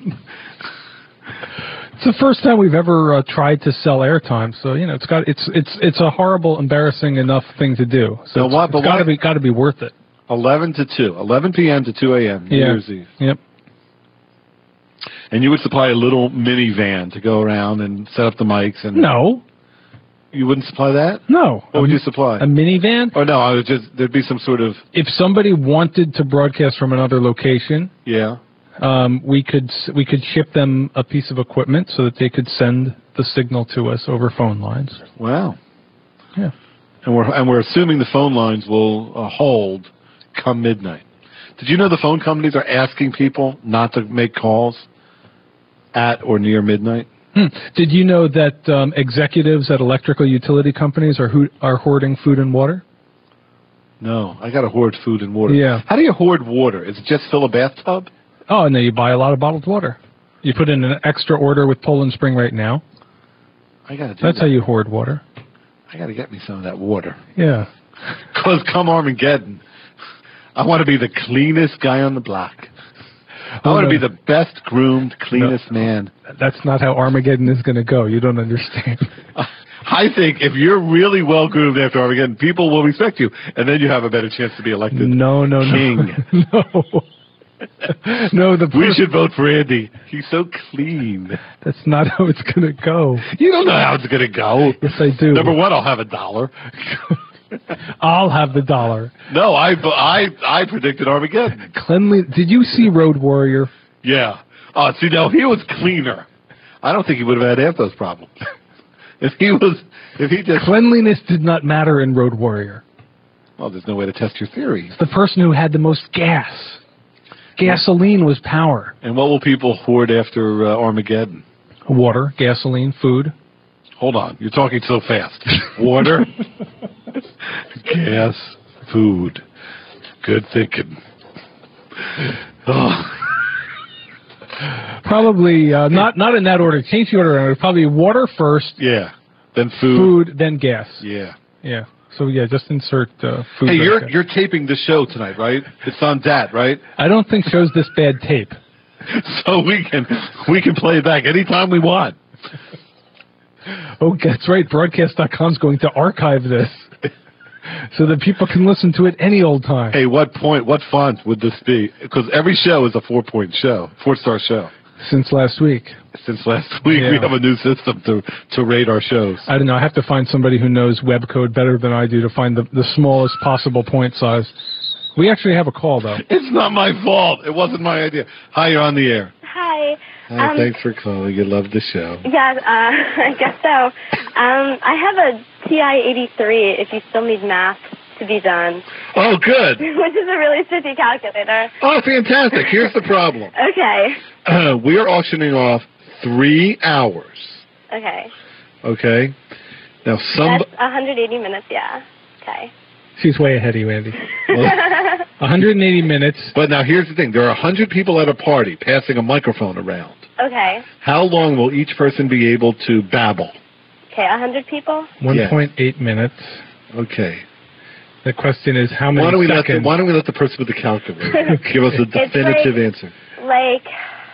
It's the first time we've ever tried to sell airtime, so it's a horrible, embarrassing enough thing to do. So it's got to be worth it. 11 to 2, 11 p.m. to 2 a.m. New Year's Eve. Yep. And you would supply a little minivan to go around and set up the mics and. No. You wouldn't supply that? No. What would you supply? A minivan? Oh no, there'd be some sort of. If somebody wanted to broadcast from another location. Yeah. We could ship them a piece of equipment so that they could send the signal to us over phone lines. Wow. Yeah. And we're assuming the phone lines will hold come midnight. Did you know the phone companies are asking people not to make calls at or near midnight? Did you know that executives at electrical utility companies are hoarding food and water? No, I got to hoard food and water. Yeah. How do you hoard water? Is it just fill a bathtub? Oh, and then you buy a lot of bottled water. You put in an extra order with Poland Spring right now. I got to do That's how you hoard water. I got to get me some of that water. Yeah. Because come Armageddon, I want to be the cleanest guy on the block. I want to be the best groomed, cleanest man. That's not how Armageddon is going to go. You don't understand. I think if you're really well groomed after Armageddon, people will respect you, and then you have a better chance to be elected king. No. No, we should vote for Andy. He's so clean. That's not how it's going to go. You don't know how it's going to go. Yes, I do. Number one, I'll have $1. I'll have the $1. No, I predicted Armageddon. Did you see Road Warrior? Yeah. See, now he was cleaner. I don't think he would have had half those problems. Cleanliness did not matter in Road Warrior. Well, there's no way to test your theory. It's the person who had the most gas. Gasoline was power. And what will people hoard after Armageddon? Water, gasoline, food. Hold on. You're talking so fast. Water, gas, food. Good thinking. Oh. Probably not in that order. Change the order around. Probably water fird. Yeah. Then food. Food, then gas. Yeah. Yeah. So just insert food. Hey, you're taping the show tonight, right? It's on DAT, right? I don't think shows this bad tape. So we can play it back anytime we want. Oh, that's right. Broadcast.com is going to archive this so that people can listen to it any old time. Hey, what font would this be? Because every show is a 4-star show. Since last week. Since last week, we have a new system to rate our shows. I don't know. I have to find somebody who knows web code better than I do to find the smallest possible point size. We actually have a call, though. It's not my fault. It wasn't my idea. Hi, you're on the air. Hi. Hi, thanks for calling. You love the show. Yeah, I guess so. I have a TI-83 if you still need math to be done. Oh, good. Which is a really shitty calculator. Oh, fantastic. Here's the problem. Okay. We are auctioning off 3 hours. Okay. Okay. Now, that's 180 minutes, yeah. Okay. She's way ahead of you, Andy. 180 minutes. But now here's the thing. There are 100 people at a party passing a microphone around. Okay. How long will each person be able to babble? Okay, 100 people? 1.8 minutes. Okay. The question is how many seconds? Why don't we let the person with the calculator give us a definitive answer? Like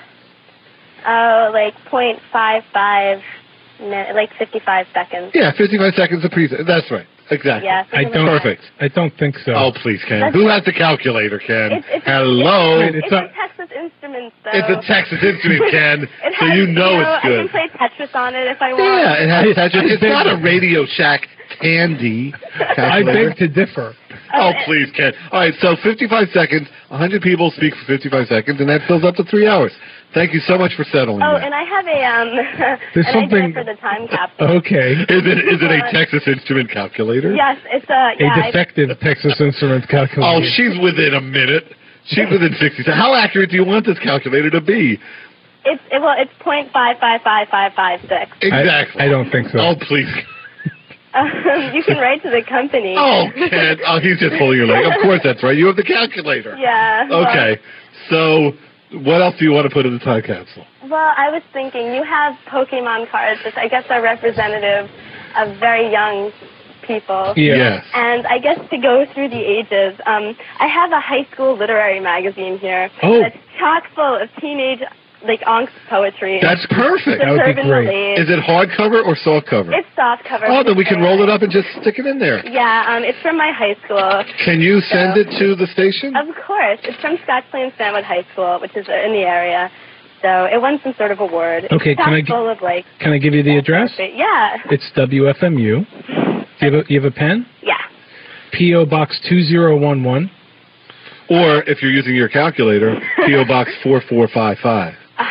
0.55 minutes, like 55 seconds. Yeah, 55 seconds a piece. That's right. Exactly. Yeah, perfect. I don't think so. Oh, please, Ken. Who has the calculator, Ken? Hello? It's a Texas Instruments, though. It's a Texas Instrument, Ken. So you know it's good. I can play Tetris on it if I want. Yeah, it has Tetris. It's not a Radio Shack Tandy calculator. I beg to differ. Oh, please, Ken. All right, so 55 seconds. 100 people speak for 55 seconds, and that fills up to 3 hours. Thank you so much for settling that. And I have an idea for the time capsule. Okay. Is it a Texas Instrument calculator? Yes, it's a defective Texas Instrument calculator. Oh, she's within a minute. Cheaper than 60 cents. How accurate do you want this calculator to be? It's 0.555556. Exactly. I don't think so. Oh, please. You can write to the company. Oh, Ken. Oh, he's just pulling your leg. Of course that's right. You have the calculator. Yeah. Okay. So, what else do you want to put in the time capsule? Well, I was thinking, you have Pokemon cards, which I guess are representative of very young people. Yes. And I guess to go through the ages, I have a high school literary magazine here that's chock full of teenage, angst poetry. That's perfect. That would be great. Is it hardcover or softcover? It's softcover. Oh, then we can roll it up and just stick it in there. Yeah, it's from my high school. Can you send it to the station? Of course. It's from Scotch Plains Stanwood High School, which is in the area. So it won some sort of award. Okay, it's full of, can I give you the address? Yeah. It's WFMU. Do you have a pen? Yeah. P.O. Box 2011. Or, if you're using your calculator, P.O. Box 4455.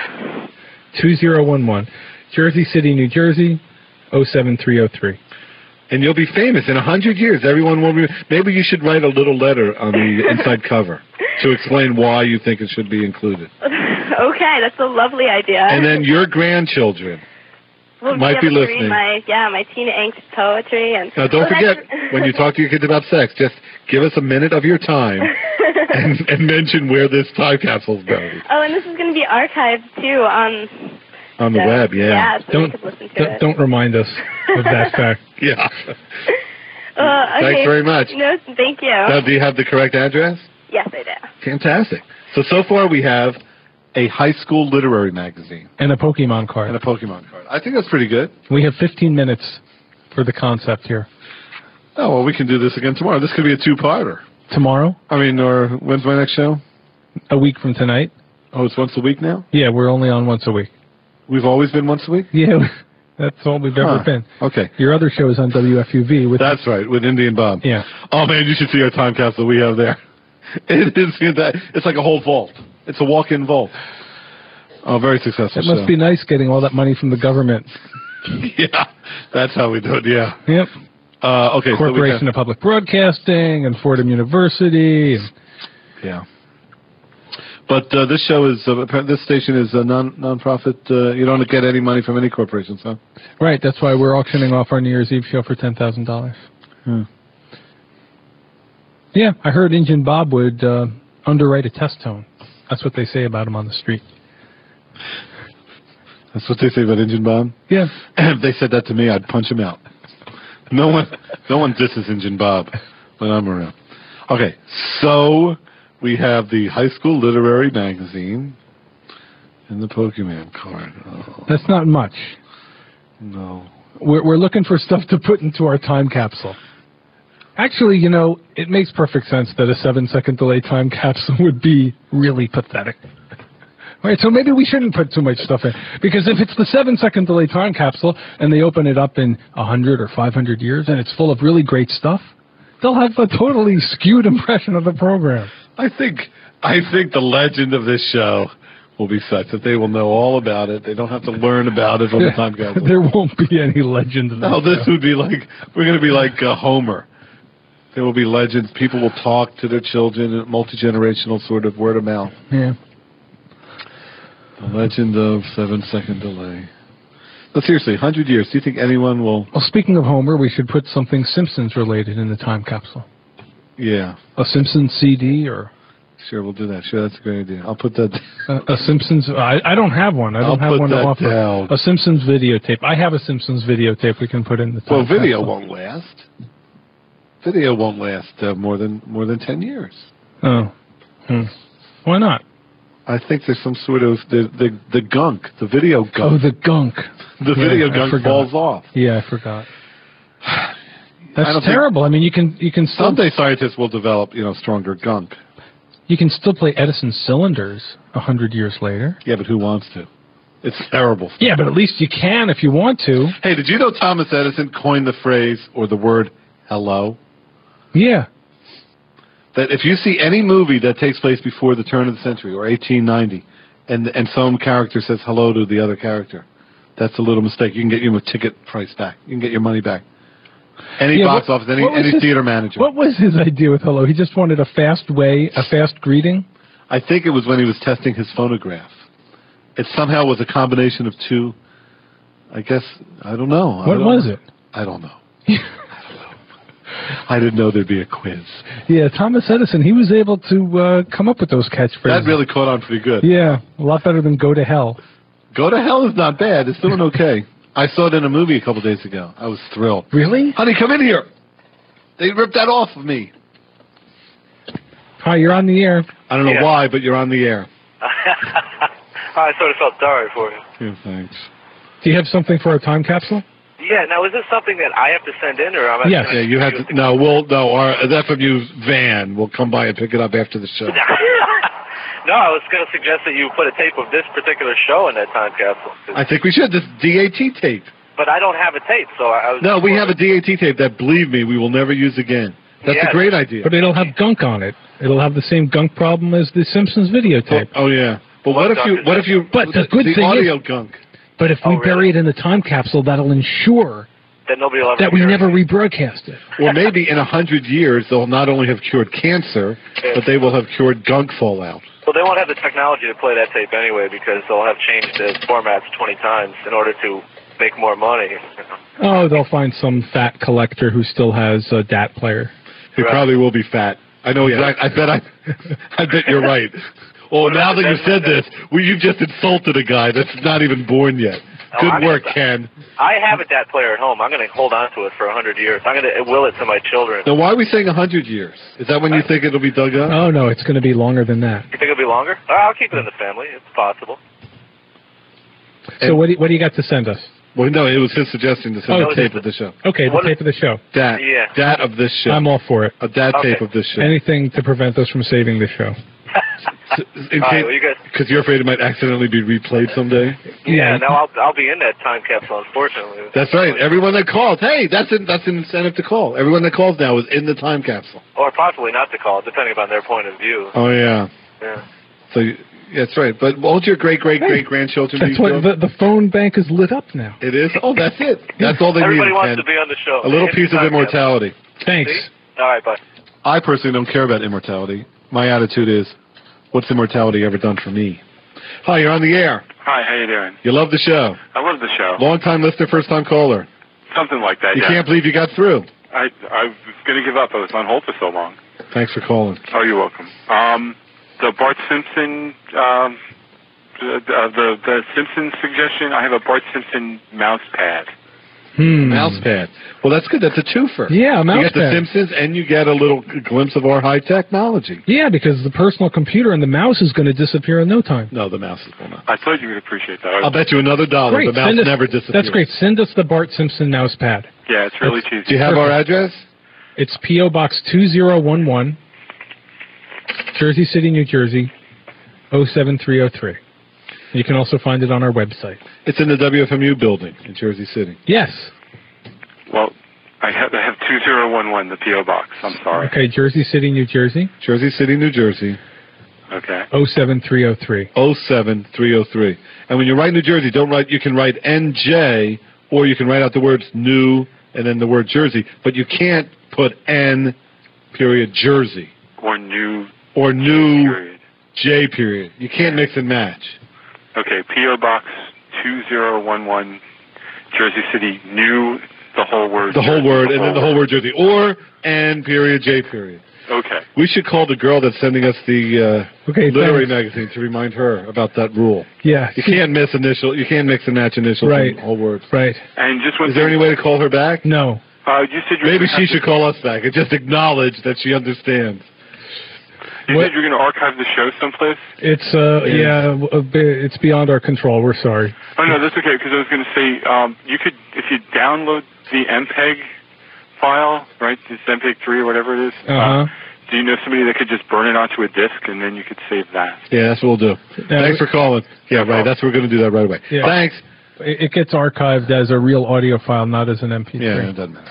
2011. Jersey City, New Jersey, 07303. And you'll be famous. In 100 years, everyone will be... Maybe you should write a little letter on the inside cover to explain why you think it should be included. Okay, that's a lovely idea. And then your grandchildren might be listening. My teen angst poetry. And now, don't forget, when you talk to your kids about sex, just give us a minute of your time and mention where this time capsule is going. Oh, and this is going to be archived, too, on the web, yeah. Yeah, so we could listen to it. Don't remind us of that fact. Yeah. Okay. Thanks very much. No, thank you. Now, do you have the correct address? Yes, I do. Fantastic. So far we have a high school literary magazine. And a Pokemon card. And a Pokemon card. I think that's pretty good. We have 15 minutes for the concept here. Oh, well, we can do this again tomorrow. This could be a two-parter. Tomorrow? I mean, or when's my next show? A week from tonight. Oh, it's once a week now? Yeah, we're only on once a week. We've always been once a week? Yeah, that's all we've ever been. Okay. Your other show is on WFUV. That's right, with Indian Bob. Yeah. Oh, man, you should see our time capsule we have there. It is, it's like a whole vault. It's a walk-in vault. Oh, very successful show. It must be nice getting all that money from the government. Yeah, that's how we do it, yeah. Yep. Okay. Corporation of Public Broadcasting and Fordham University. Yeah. But this show is, this station is a non-profit. You don't get any money from any corporations, huh? Right, that's why we're auctioning off our New Year's Eve show for $10,000. Yeah, I heard Injun Bob would underwrite a test tone. That's what they say about him on the street. That's what they say about Injun Bob? Yeah. If they said that to me, I'd punch him out. No one disses Injun Bob when I'm around. Okay, so we have the high school literary magazine and the Pokemon card. Oh. That's not much. No. We're looking for stuff to put into our time capsule. Actually, it makes perfect sense that a 7-second delay time capsule would be really pathetic. Right, so maybe we shouldn't put too much stuff in. Because if it's the 7-second delay time capsule and they open it up in 100 or 500 years and it's full of really great stuff, they'll have a totally skewed impression of the program. I think the legend of this show will be such that they will know all about it. They don't have to learn about it from the time capsule. There won't be any legend of this No, this would be like, we're going to be like Homer. There will be legends. People will talk to their children, multi-generational sort of word of mouth. Yeah. The legend of 7-second delay. No, seriously, 100 years. Do you think anyone will... Well, speaking of Homer, we should put something Simpsons-related in the time capsule. Yeah. A Simpsons CD or... Sure, we'll do that. Sure, that's a great idea. I'll put that... a Simpsons... I don't have one. I don't have one to offer. Down. A Simpsons videotape. I have a Simpsons videotape we can put in the time Well, video capsule. won't last. Video won't last more than 10 years. Oh. Why not? I think there's some sort of the gunk, the video gunk. Oh, the gunk. The video gunk falls off. Yeah, I forgot. That's terrible. I mean, you can still... Someday scientists will develop, stronger gunk. You can still play Edison cylinders 100 years later. Yeah, but who wants to? It's terrible stuff. Yeah, but at least you can if you want to. Hey, did you know Thomas Edison coined the phrase or the word hello? Yeah. That if you see any movie that takes place before the turn of the century or 1890 and some character says hello to the other character, that's a little mistake. You can get your ticket price back. You can get your money back. Any box office, any theater manager. What was his idea with hello? He just wanted a fast greeting? I think it was when he was testing his phonograph. It somehow was a combination of two. I guess, I don't know. What was it? I don't know. I didn't know there'd be a quiz. Yeah, Thomas Edison, he was able to come up with those catchphrases. That really caught on pretty good. Yeah, a lot better than go to hell. Go to hell is not bad. It's doing okay. I saw it in a movie a couple days ago. I was thrilled. Really? Honey, come in here. They ripped that off of me. Hi, you're on the air. I don't know why, but you're on the air. I sort of felt sorry for you. Yeah, thanks. Do you have something for a time capsule? Yeah, now is this something that I have to send in, or am I? Yes. Yeah, you have to. No, our FMU van will come by and pick it up after the show. No, I was going to suggest that you put a tape of this particular show in that time capsule. I think we should. This DAT tape. But I don't have a tape, so I was... No, we have a DAT tape that, believe me, we will never use again. That's a great idea. But it'll have gunk on it. It'll have the same gunk problem as the Simpsons videotape. Oh yeah. But what if you? But the good thing audio is, gunk. But if we bury it in the time capsule, that'll ensure that nobody will ever that we never rebroadcast it. Or maybe in 100 years they'll not only have cured cancer, but they will have cured gunk fallout. Well, they won't have the technology to play that tape anyway because they'll have changed the formats 20 times in order to make more money. Oh, they'll find some fat collector who still has a DAT player. He probably will be fat. I know exactly. I bet you're right. Well, now that you said this, you've just insulted a guy that's not even born yet. Good work, Ken. I have a DAT player at home. I'm going to hold on to it for 100 years. I'm going to will it to my children. Now, why are we saying 100 years? Is that when you think it'll be dug up? Oh, no, it's going to be longer than that. You think it'll be longer? I'll keep it in the family. It's possible. So what do you got to send us? Well, no, it was his suggestion to send a tape of the show. Okay, the tape of the show. DAT of this show. I'm all for it. A DAT tape of this show. Anything to prevent us from saving the show. Because you're afraid it might accidentally be replayed someday? Yeah, now I'll be in that time capsule, unfortunately. That's right. Everyone that calls, hey, that's an incentive to call. Everyone that calls now is in the time capsule. Or possibly not to call, depending upon their point of view. Oh, yeah. Yeah. So, that's right. But won't your great-great-great-grandchildren be killed? The phone bank is lit up now. It is? Oh, that's it. That's all they need. Everybody wants to be on the show. A little piece of immortality. Thanks. See? All right, bye. I personally don't care about immortality. My attitude is, what's immortality ever done for me? Hi, you're on the air. Hi, how you doing? You love the show. I love the show. Long-time listener, first-time caller. Something like that, You can't believe you got through. I was going to give up. I was on hold for so long. Thanks for calling. Oh, you're welcome. The Bart Simpson, the Simpsons suggestion, I have a Bart Simpson mouse pad. Mouse pad. Well, that's good. That's a twofer. Yeah, a mouse pad. You get the Simpsons, and you get a little glimpse of our high technology. Yeah, because the personal computer and the mouse is going to disappear in no time. No, the mouse will not. I thought you would appreciate that. I'll bet you another $1. Great. The mouse never disappears. That's great. Send us the Bart Simpson mouse pad. Yeah, it's really cheesy. Do you have our address? It's P.O. Box 2011, Jersey City, New Jersey, 07303. You can also find it on our website. It's in the WFMU building in Jersey City. Yes. Well, I have 2011, the P.O. Box. I'm sorry. Okay, Jersey City, New Jersey. Jersey City, New Jersey. Okay. 07303. 07303. And when you write New Jersey, you can write NJ, or you can write out the words new and then the word Jersey, but you can't put N period Jersey. Or new. Or new period. J period. You can't mix and match. Okay, P.O. Box 2011, Jersey City, new, the whole word. The whole word, and then the whole word Jersey. Or N period J period. Okay. We should call the girl that's sending us the literary magazine to remind her about that rule. Yeah. You can't mix and match initials and whole words. Right. And just is there any way to call her back? No. You said maybe she should call us back and just acknowledge that she understands. You said you're going to archive the show someplace? It's it's beyond our control. We're sorry. Oh no, that's okay. Because I was going to say you could, if you download the MPEG file, right, this MPEG 3 or whatever it is. Do you know somebody that could just burn it onto a disc and then you could save that? Yeah, that's what we'll do. Thanks for calling. Yeah, right. That's what we're going to do that right away. Yeah. Thanks. It gets archived as a real audio file, not as an MP3. Yeah, it doesn't matter.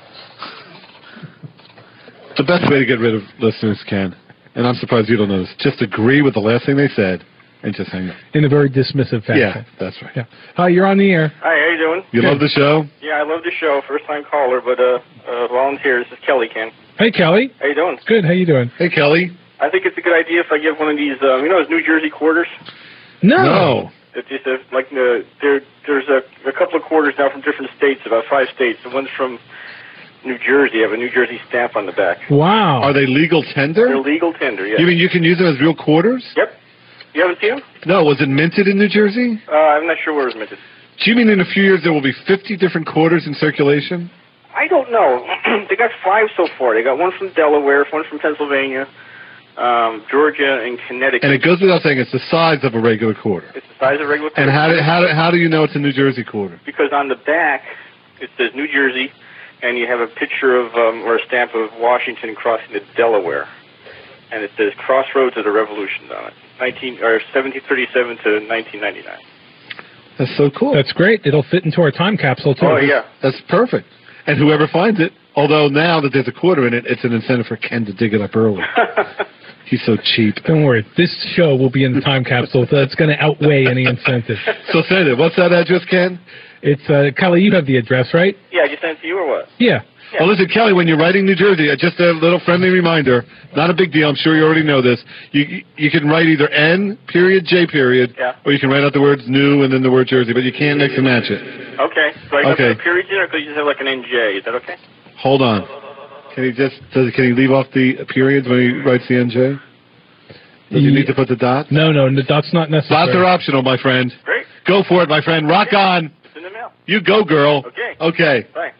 The best way to get rid of listeners, Ken, and I'm surprised you don't know this, just agree with the last thing they said and just hang up. In a very dismissive fashion. Yeah, that's right. Yeah. Hi, you're on the air. Hi, how you doing? You love the show? Yeah, I love the show. First time caller, but volunteer. This is Kelly, Ken. Hey, Kelly. How you doing? Good. How you doing? Hey, Kelly. I think it's a good idea if I get one of these, those New Jersey quarters? No. It's just there's a couple of quarters now from different states, about 5 states. The one's from New Jersey. Have a New Jersey stamp on the back. Wow. Are they legal tender? They're legal tender, yeah. You mean you can use them as real quarters? Yep. You haven't seen them? No. Was it minted in New Jersey? I'm not sure where it was minted. Do you mean in a few years there will be 50 different quarters in circulation? I don't know. They got 5 so far. They got one from Delaware, one from Pennsylvania, Georgia, and Connecticut. And it goes without saying it's the size of a regular quarter. It's the size of a regular quarter. And how do you know it's a New Jersey quarter? Because on the back it says New Jersey, and you have a picture of or a stamp of Washington crossing to Delaware, and it says Crossroads of the Revolution on it, 1737 to 1999. That's so cool. That's great. It'll fit into our time capsule too. Oh yeah, that's perfect. And whoever finds it, although now that there's a quarter in it, it's an incentive for Ken to dig it up early. He's so cheap. Don't worry. This show will be in the time capsule, so it's going to outweigh any incentive. So send it. What's that address, Ken? It's, Kelly, you have the address, right? Yeah, I just sent it to you or what? Yeah. Well, listen, Kelly, when you're writing New Jersey, just a little friendly reminder, not a big deal, I'm sure you already know this, you can write either N, period, J, period, or you can write out the words new and then the word Jersey, but you can't mix and match it. Okay. So I put a period in, or could you just have like an NJ? Is that okay? Hold on. Can he leave off the periods when he writes the NJ? Does he need to put the dots? No, the dots not necessary. Dots are optional, my friend. Great. Go for it, my friend. Rock on. It's in the mail. You go, girl. Okay. Bye.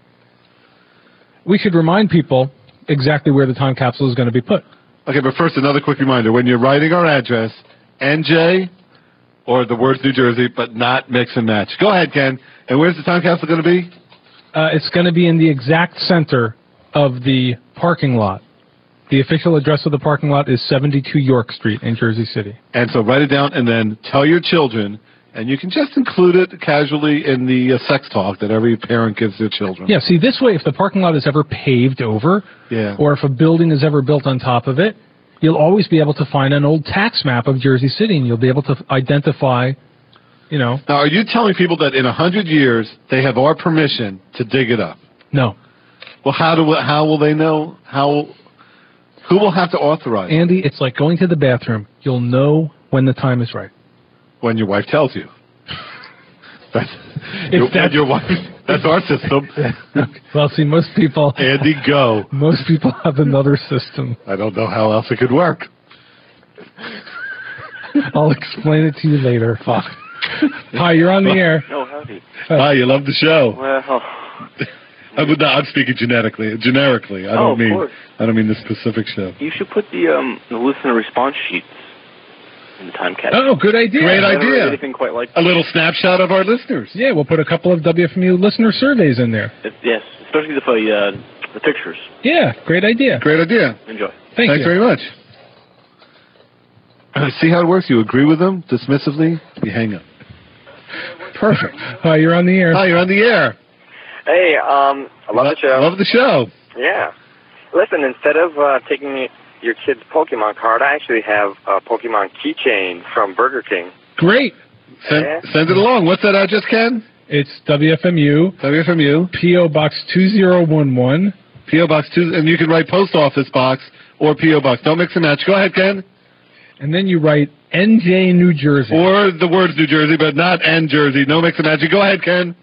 We should remind people exactly where the time capsule is going to be put. Okay, but first, another quick reminder. When you're writing our address, NJ or the words New Jersey, but not mix and match. Go ahead, Ken. And where's the time capsule going to be? It's going to be in the exact center of the parking lot. The official address of the parking lot is 72 York Street in Jersey City. And so write it down and then tell your children, and you can just include it casually in the sex talk that every parent gives their children. Yeah, see, this way, if the parking lot is ever paved over, or if a building is ever built on top of it, you'll always be able to find an old tax map of Jersey City, and you'll be able to identify, Now, are you telling people that in 100 years they have our permission to dig it up? No. Well, how will they know? Who will have to authorize it? Andy, it's like going to the bathroom. You'll know when the time is right. When your wife tells you. That's our system. Well, see, most people... Andy, go. Most people have another system. I don't know how else it could work. I'll explain it to you later. Fuck. Hi, you're on the air. Oh, howdy. Hi, you love the show. Well... I'm speaking generically. I don't mean the specific show. You should put the listener response sheets in the time capsule. Oh, good idea. Great idea. Anything quite like a little snapshot of our listeners. Yeah, we'll put a couple of WFMU listener surveys in there. Yes, especially the pictures. Yeah, great idea. Great idea. Enjoy. Thanks very much. See how it works? You agree with them dismissively, you hang up. Perfect. Hi, you're on the air. Hi, you're on the air. Hey, I love the show. Love the show. Yeah. Listen, instead of taking your kid's Pokemon card, I actually have a Pokemon keychain from Burger King. Great. Send it along. What's that address, Ken? It's WFMU. P.O. Box 2011. P.O. Box 2, and you can write Post Office Box or P.O. Box. Don't mix and match. Go ahead, Ken. And then you write NJ, New Jersey. Or the words New Jersey, but not N Jersey. No mix and match. Go ahead, Ken.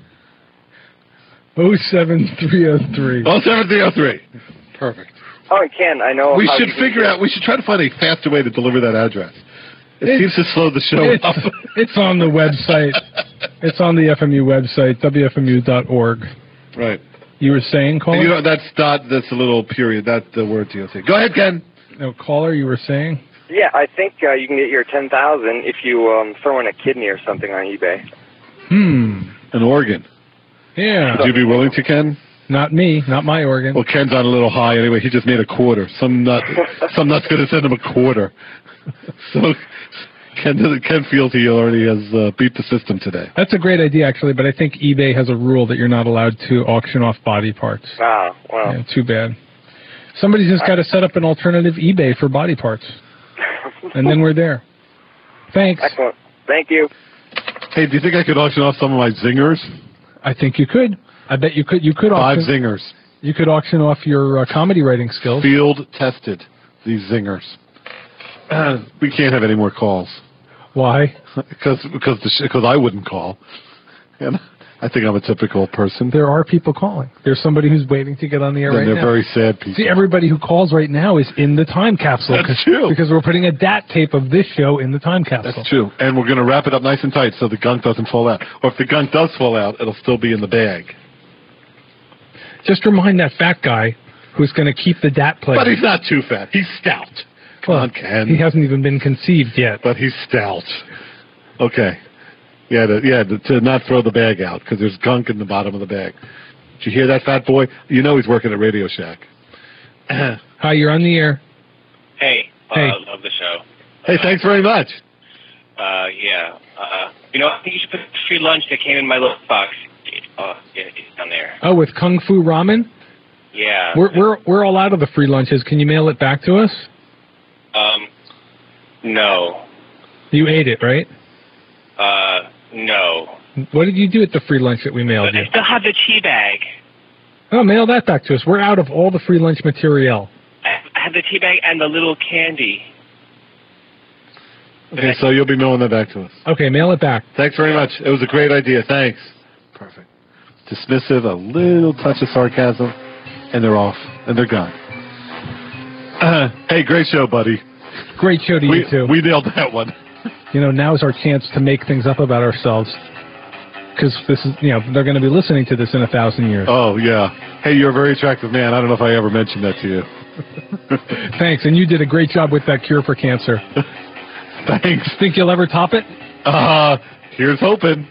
07303. 07303. Perfect. Oh, Ken, I know. We should try to find a faster way to deliver that address. It seems to slow the show up. It's on the website. It's on the FMU website, WFMU.org. Right. You were saying, caller? That's a little period. That's the word DOT. Go ahead, Ken. No, caller, you were saying? Yeah, I think you can get your $10,000 if you throw in a kidney or something on eBay. An organ. Yeah. Would you be willing to, Ken? Not me. Not my organ. Well, Ken's on a little high anyway. He just made a quarter. Some nut's going to send him a quarter. So Ken feels he already has beat the system today. That's a great idea, actually, but I think eBay has a rule that you're not allowed to auction off body parts. Ah, well. Yeah, too bad. Somebody's just got to set up an alternative eBay for body parts. And then we're there. Thanks. Excellent. Thank you. Hey, do you think I could auction off some of my zingers? I think you could. I bet you could. You could 5 zingers. You could auction off your comedy writing skills. Field tested, these zingers. We can't have any more calls. Why? Because I wouldn't call. And I think I'm a typical person. There are people calling. There's somebody who's waiting to get on the air right now. And they're very sad people. See, everybody who calls right now is in the time capsule. That's true. Because we're putting a DAT tape of this show in the time capsule. That's true. And we're going to wrap it up nice and tight so the gunk doesn't fall out. Or if the gunk does fall out, it'll still be in the bag. Just remind that fat guy who's going to keep the DAT plate. But he's not too fat. He's stout. Come on, Ken. He hasn't even been conceived yet. But he's stout. Okay. To not throw the bag out because there's gunk in the bottom of the bag. Did you hear that, fat boy? You know he's working at Radio Shack. Hi, you're on the air. Hey. Hey. Love the show. Hey, thanks very much. I think you should put free lunch that came in my little box. It's down there. Oh, with Kung Fu Ramen? Yeah. We're all out of the free lunches. Can you mail it back to us? No. You ate it, right? No. What did you do with the free lunch that we mailed you? I still have the tea bag. Oh, mail that back to us. We're out of all the free lunch material. I have the tea bag and the little candy. Okay, so you'll be mailing that back to us. Okay, mail it back. Thanks very much. It was a great idea. Thanks. Perfect. Dismissive, a little touch of sarcasm, and they're off, and they're gone. Hey, great show, buddy. Great show to you, too. We nailed that one. Now's our chance to make things up about ourselves. Because this is, they're going to be listening to this in 1,000 years. Oh, yeah. Hey, you're a very attractive man. I don't know if I ever mentioned that to you. Thanks, and you did a great job with that cure for cancer. Thanks. Think you'll ever top it? Here's hoping.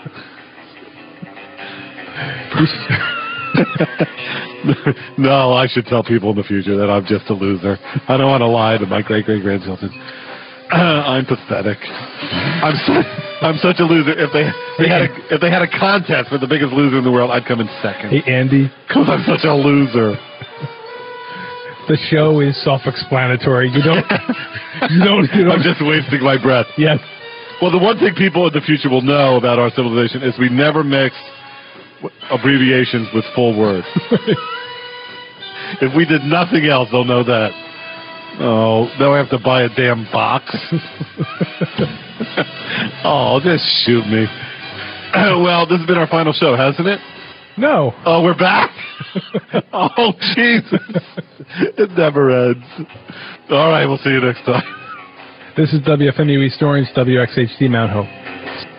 No, I should tell people in the future that I'm just a loser. I don't want to lie to my great-great-grandchildren. I'm pathetic. I'm such a loser. If they had a contest for the biggest loser in the world, I'd come in second. Hey, Andy. Because I'm such a loser. The show is self-explanatory. You don't. I'm just wasting my breath. Yes. Well, the one thing people in the future will know about our civilization is we never mixed abbreviations with full words. If we did nothing else, they'll know that. Oh, now I have to buy a damn box. Oh, just shoot me. Well, this has been our final show, hasn't it? No. Oh, we're back? Oh, Jesus. It never ends. All right, we'll see you next time. This is WFMU East Orange, WXHD Mount Hope.